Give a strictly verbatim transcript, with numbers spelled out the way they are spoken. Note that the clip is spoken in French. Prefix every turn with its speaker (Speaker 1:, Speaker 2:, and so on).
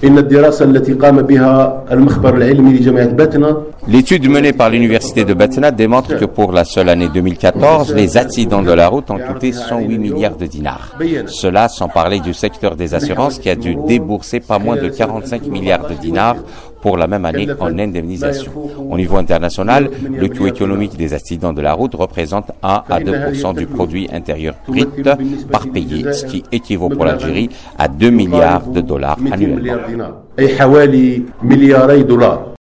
Speaker 1: L'étude menée par l'université de Batna démontre que pour la seule année deux mille quatorze, les accidents de la route ont coûté cent huit milliards de dinars. Cela sans parler du secteur des assurances qui a dû débourser pas moins de quarante-cinq milliards de dinars pour la même année en indemnisation. Au niveau international, le coût économique des accidents de la route représente un à deux pour cent du produit intérieur brut par pays, ce qui équivaut pour l'Algérie à deux milliards de dollars annuellement.